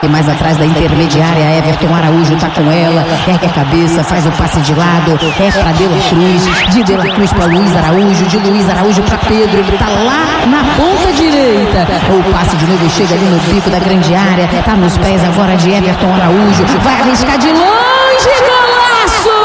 E mais atrás da intermediária, Everton Araújo tá com ela, ergue a cabeça, faz o passe de lado, é pra De La Cruz, de De La Cruz pra Luiz Araújo, de Luiz Araújo pra Pedro, ele tá lá na ponta direita. O passe de novo chega ali no bico da grande área, tá nos pés agora de Everton Araújo, vai arriscar de longe, golaço!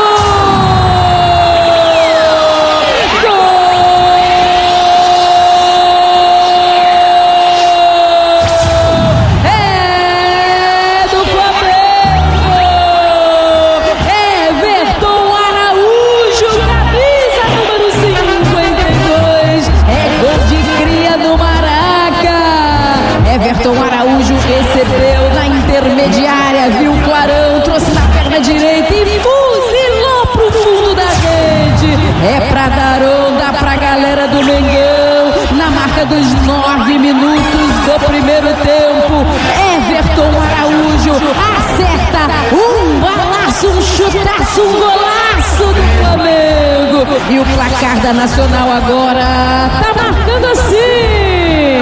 Everton Araújo recebeu na intermediária, viu o clarão, trouxe na perna direita e fuzilou pro fundo da rede. É pra dar onda pra galera do Mengão, na marca dos 9 minutos do primeiro tempo. Everton Araújo acerta um balaço, um chutaço, um golaço do Flamengo. E o placar da Nacional agora tá marcando assim: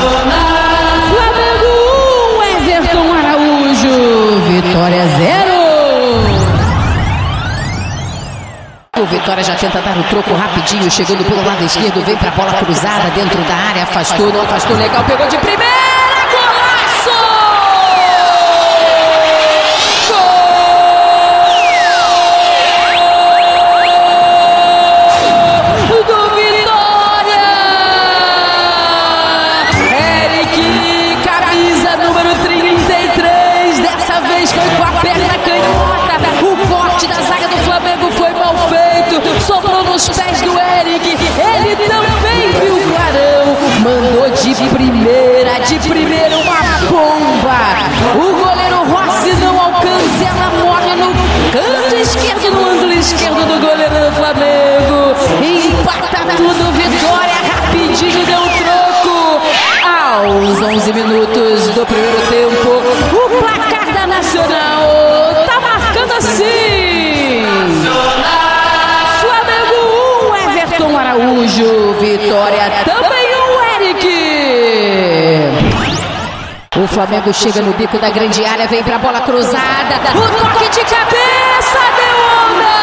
Vitória 0. O Vitória já tenta dar o troco rapidinho, chegando pelo lado esquerdo, vem pra bola cruzada dentro da área, afastou, não afastou, legal, pegou de primeira, golaço! Gol do Vitória! Eric, camisa número 33, dessa vez foi com a perna canhota, o corte da zaga do Flamengo foi mal feito, sobrou nos pés do Eric, ele também viu o clarão, mandou de primeira uma bomba, o goleiro Rossi não alcança, ela morre no canto esquerdo, no ângulo esquerdo do goleiro do Flamengo, empata tudo, Vitória rapidinho deu um troco, aos 11 minutos do primeiro tempo, o placar da Nacional tá marcando assim: Flamengo 1, Everton Araújo, Vitória também 1, Eric. O Flamengo chega no bico da grande área, vem pra bola cruzada, o toque de cabeça, deu onda!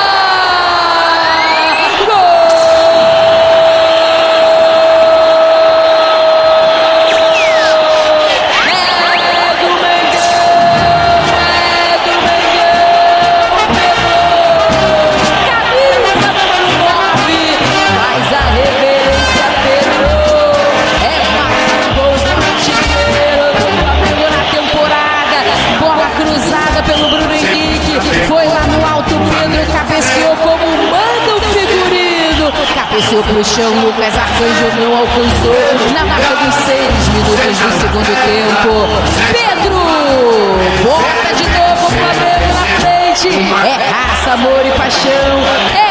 Pelo Bruno Henrique, foi lá no alto, Pedro cabeceou como manda o figurino, cabeceou pro chão, Lucas Arcanjo não alcançou, na marca dos 6 minutos do segundo tempo, Pedro bota de novo o Flamengo na frente, é raça, amor e paixão,